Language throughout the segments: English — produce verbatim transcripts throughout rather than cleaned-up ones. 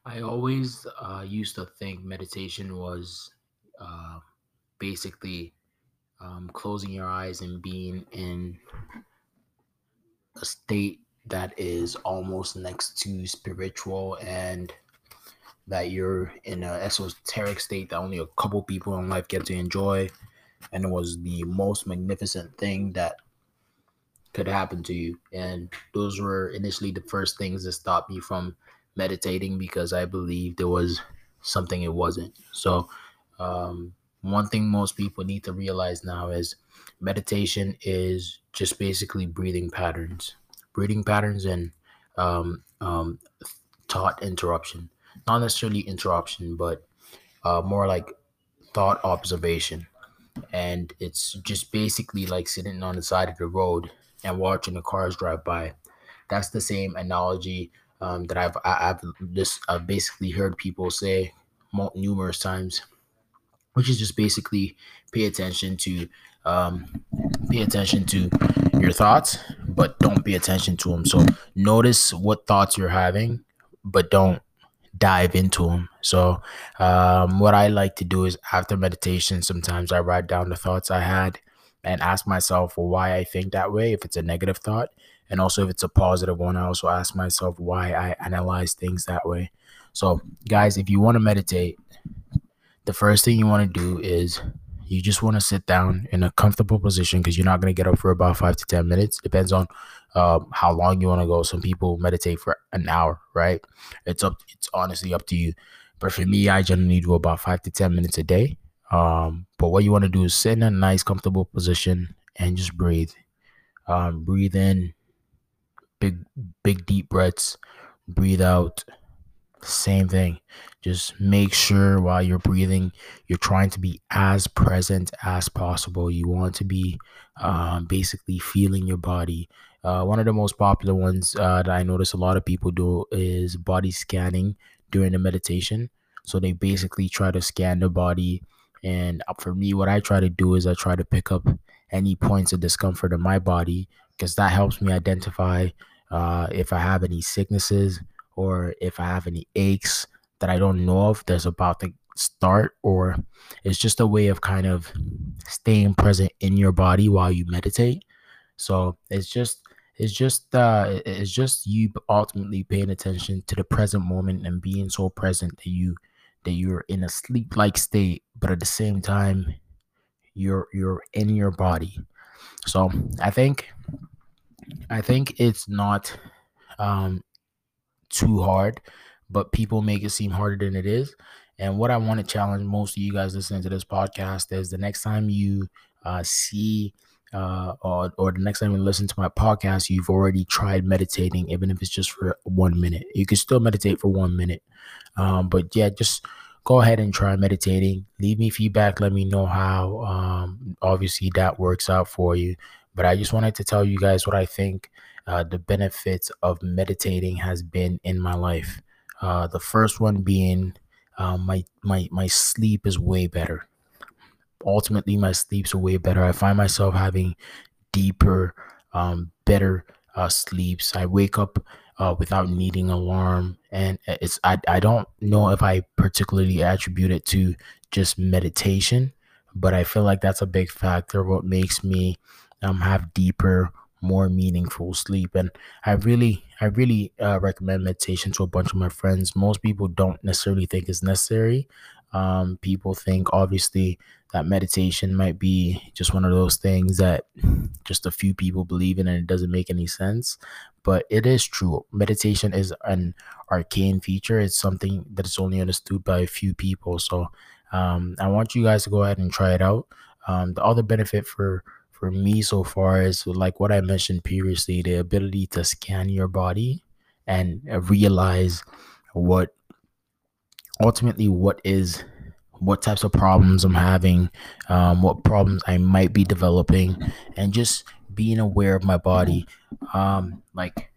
I always uh, used to think meditation was uh, basically um, closing your eyes and being in a state that is almost next to spiritual, and that you're in an esoteric state that only a couple people in life get to enjoy. And it was the most magnificent thing that could happen to you. And those were initially the first things that stopped me from meditating, because I believed there was something it wasn't. So, um, one thing most people need to realize now is meditation is just basically breathing patterns, breathing patterns, and um, um, thought interruption. Not necessarily interruption, but uh, more like thought observation. And it's just basically like sitting on the side of the road and watching the cars drive by. That's the same analogy um, that I've I, I've just I've basically heard people say mo- numerous times, which is just basically pay attention to um, pay attention to your thoughts, but don't pay attention to them. So notice what thoughts you're having, but don't dive into them. So, um, what I like to do is after meditation, sometimes I write down the thoughts I had and ask myself why I think that way, if it's a negative thought. And also, if it's a positive one, I also ask myself why I analyze things that way. So, guys, if you want to meditate, the first thing you want to do is you just want to sit down in a comfortable position, because you're not going to get up for about five to ten minutes. Depends on um, how long you want to go. Some people meditate for an hour, right? It's up. It's honestly up to you. But for me, I generally do about five to ten minutes a day. Um, but what you want to do is sit in a nice, comfortable position and just breathe. Um, breathe in, big, big, deep breaths. Breathe out, same thing. Just make sure while you're breathing, you're trying to be as present as possible. You want to be um, basically feeling your body. Uh, one of the most popular ones uh, that I notice a lot of people do is body scanning during the meditation. So they basically try to scan the body. And uh, for me, what I try to do is I try to pick up any points of discomfort in my body, because that helps me identify uh, if I have any sicknesses, or if I have any aches that I don't know of that's about to start, or it's just a way of kind of staying present in your body while you meditate. So it's just it's just uh it's just you ultimately paying attention to the present moment and being so present that you that you're in a sleep like state, but at the same time you're you're in your body. So I think I think it's not um too hard, but people make it seem harder than it is. And what I want to challenge most of you guys listening to this podcast is the next time you uh, see uh, or, or the next time you listen to my podcast, you've already tried meditating, even if it's just for one minute. You can still meditate for one minute. Um, but yeah, just go ahead and try meditating. Leave me feedback. Let me know how um, obviously that works out for you. But I just wanted to tell you guys what I think uh, the benefits of meditating has been in my life. Uh, the first one being uh, my my my sleep is way better. Ultimately, my sleeps are way better. I find myself having deeper, um, better uh, sleeps. I wake up uh, without needing alarm, and it's I I don't know if I particularly attribute it to just meditation, but I feel like that's a big factor. What makes me um have deeper, more meaningful sleep. And I really I really uh, recommend meditation to a bunch of my friends. Most people don't necessarily think it's necessary. Um, people think obviously that meditation might be just one of those things that just a few people believe in and it doesn't make any sense. But it is true. Meditation is an arcane feature. It's something that is only understood by a few people. So um, I want you guys to go ahead and try it out. Um, the other benefit for for me so far is like what I mentioned previously, the ability to scan your body and uh, realize what ultimately what is what types of problems I'm having, um, what problems I might be developing, and just being aware of my body. Um, like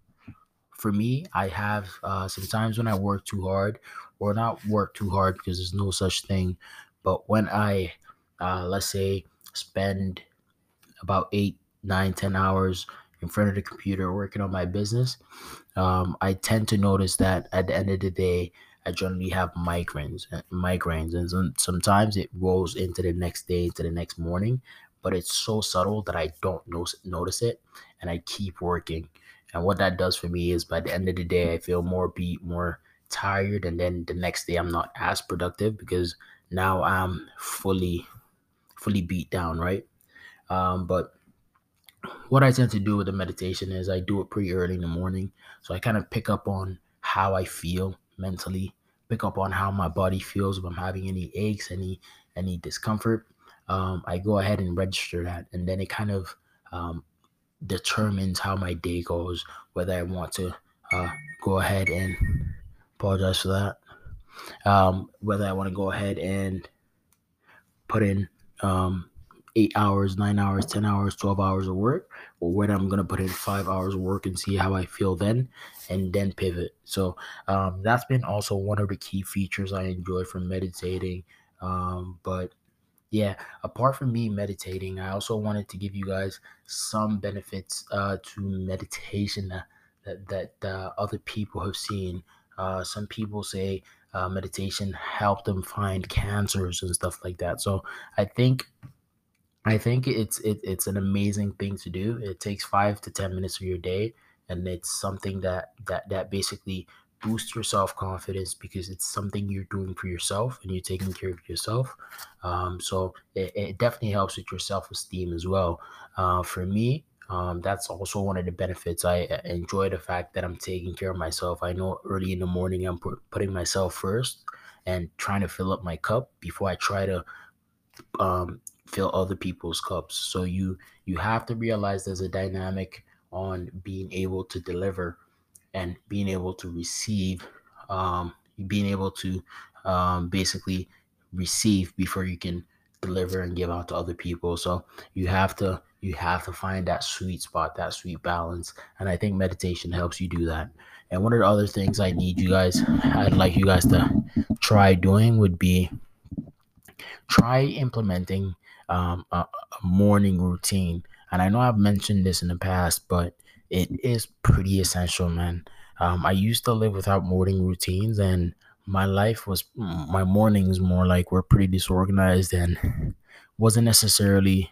for me, I have uh, sometimes when I work too hard, or not work too hard because there's no such thing, but when I, uh, let's say, spend about eight, nine, ten hours in front of the computer working on my business, um, I tend to notice that at the end of the day, I generally have migraines, uh, migraines, and some, sometimes it rolls into the next day, into the next morning, but it's so subtle that I don't no- notice it, and I keep working. And what that does for me is, by the end of the day, I feel more beat, more tired, and then the next day I'm not as productive because now I'm fully, fully beat down, right? Um, but what I tend to do with the meditation is I do it pretty early in the morning. So I kind of pick up on how I feel mentally, pick up on how my body feels, if I'm having any aches, any any discomfort. Um, I go ahead and register that, and then it kind of um, determines how my day goes, whether I want to uh, go ahead and apologize for that. Um, whether I want to go ahead and put in um, eight hours, nine hours, ten hours, twelve hours of work, or whether I'm going to put in five hours of work and see how I feel then, and then pivot. So um, that's been also one of the key features I enjoy from meditating. Um, but yeah, apart from me meditating, I also wanted to give you guys some benefits uh, to meditation that that, that uh, other people have seen. Uh, some people say uh, meditation helped them find cancers and stuff like that. So I think I think it's it, it's an amazing thing to do. It takes five to ten minutes of your day, and it's something that that that basically boosts your self confidence because it's something you're doing for yourself and you're taking care of yourself. Um, so it, it definitely helps with your self esteem as well. Uh, for me, um, that's also one of the benefits. I uh, enjoy the fact that I'm taking care of myself. I know early in the morning I'm put, putting myself first and trying to fill up my cup before I try to um, fill other people's cups. So you you have to realize there's a dynamic on being able to deliver and being able to receive, um, being able to um, basically receive before you can deliver and give out to other people. So you have to you have to find that sweet spot, that sweet balance, and I think meditation helps you do that. And one of the other things I need you guys, I'd like you guys to try doing would be try implementing um, a, a morning routine. And I know I've mentioned this in the past, but it is pretty essential, man. Um, I used to live without morning routines, and my life was my mornings more like were pretty disorganized and wasn't necessarily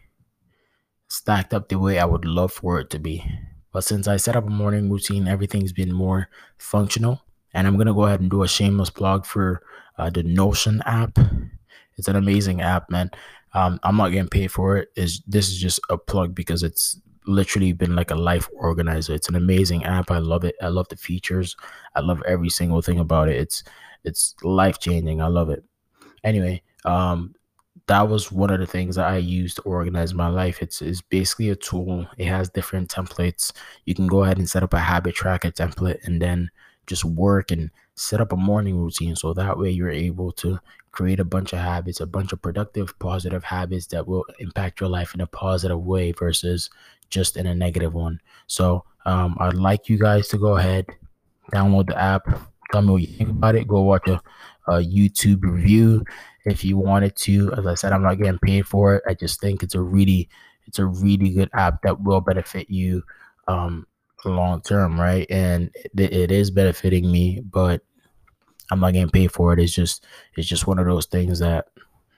stacked up the way I would love for it to be. But since I set up a morning routine, everything's been more functional. And I'm gonna go ahead and do a shameless plug for uh, the Notion app. It's an amazing app, man. Um, I'm not getting paid for it. Is this is just a plug because it's literally been like a life organizer. It's an amazing app. I love it. I love the features. I love every single thing about it. It's it's life changing. I love it. Anyway, um, that was one of the things that I use to organize my life. It's, it's basically a tool. It has different templates. You can go ahead and set up a habit tracker template and then just work and set up a morning routine. So that way you're able to create a bunch of habits, a bunch of productive, positive habits that will impact your life in a positive way versus just in a negative one. So um, I'd like you guys to go ahead, download the app. Tell me what you think about it. Go watch a, a YouTube review if you wanted to. As I said, I'm not getting paid for it. I just think it's a really, it's a really good app that will benefit you um, long term, right? And it, it is benefiting me, but I'm not getting paid for it. It's just, it's just one of those things that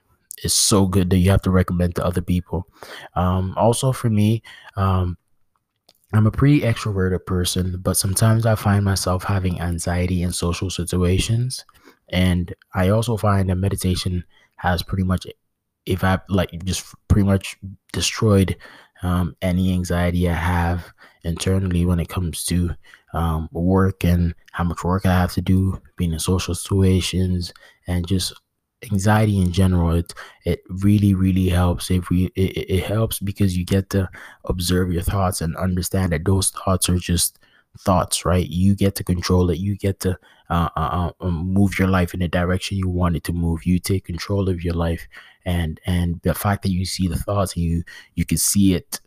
is so good that you have to recommend to other people. Um, also, for me, um, I'm a pretty extroverted person, but sometimes I find myself having anxiety in social situations. And I also find that meditation has pretty much, if I like, just pretty much destroyed um, any anxiety I have internally when it comes to um, work and how much work I have to do, being in social situations, and just anxiety in general. It it really really helps if we it, it it helps because you get to observe your thoughts and understand that those thoughts are just thoughts, right? You get to control it. You get to uh, uh, uh, um, move your life in the direction you want it to move. You take control of your life, and and the fact that you see the thoughts and you you can see it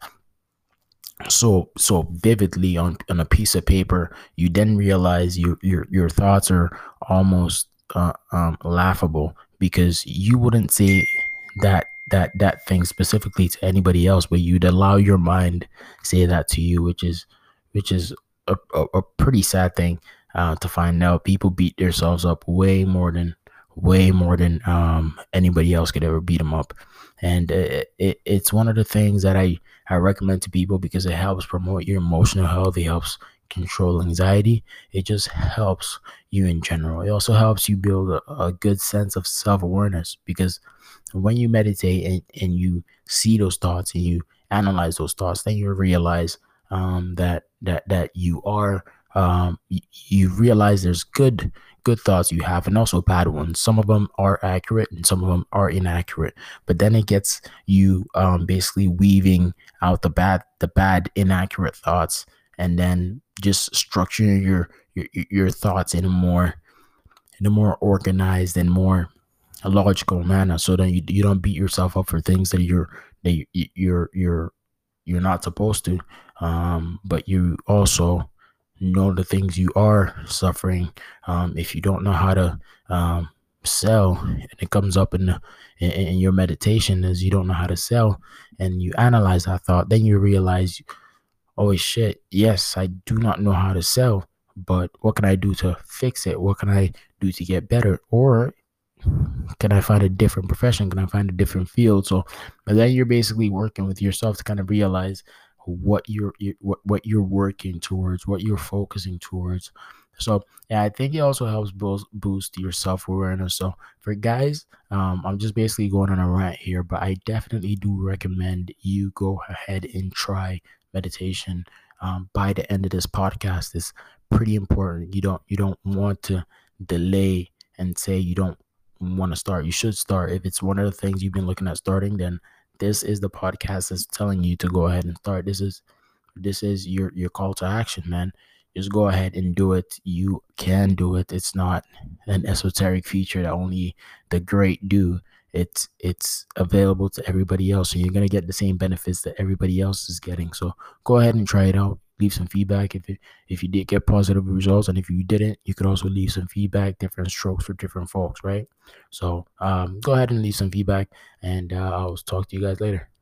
so so vividly on on a piece of paper, you then realize your your your thoughts are almost uh, um, laughable because you wouldn't say that that that thing specifically to anybody else, but you'd allow your mind say that to you, which is which is a, a, a pretty sad thing uh, to find out. People beat themselves up way more than way more than um, anybody else could ever beat them up, and it, it, it's one of the things that I I recommend to people because it helps promote your emotional health. It helps control anxiety. It just helps you in general. It also helps you build a, a good sense of self-awareness, because when you meditate and, and you see those thoughts and you analyze those thoughts, then you realize um, that that that you are um, y- you realize there's good good thoughts you have and also bad ones. Some of them are accurate and some of them are inaccurate. But then it gets you um, basically weaving out the bad the bad inaccurate thoughts, and then just structuring your your, your thoughts in a more in a more organized and more a logical manner, so that you, you don't beat yourself up for things that you're that you, you're you're you're not supposed to, um but you also know the things you are suffering. Um if you don't know how to um sell, and it comes up in, the, in in your meditation as you don't know how to sell, and you analyze that thought, then you realize, oh shit, yes, I do not know how to sell, but what can I do to fix it? What can I do to get better? Or can I find a different profession? Can I find a different field? So, but then you're basically working with yourself to kind of realize what you're you- what what you're working towards, what you're focusing towards. So, yeah, I think it also helps boost boost your self awareness. So, for guys, um, I'm just basically going on a rant here, but I definitely do recommend you go ahead and try meditation. Um, by the end of this podcast, is pretty important. You don't you don't want to delay and say you don't want to start. You should start. If it's one of the things you've been looking at starting, then this is the podcast that's telling you to go ahead and start. This is this is your your call to action, man. Just go ahead and do it. You can do it. It's not an esoteric feature that only the great do. It's it's available to everybody else, and you're gonna get the same benefits that everybody else is getting. So go ahead and try it out. Leave some feedback if it, if you did get positive results, and if you didn't, you could also leave some feedback. Different strokes for different folks, right? So um, go ahead and leave some feedback, and uh, I'll talk to you guys later.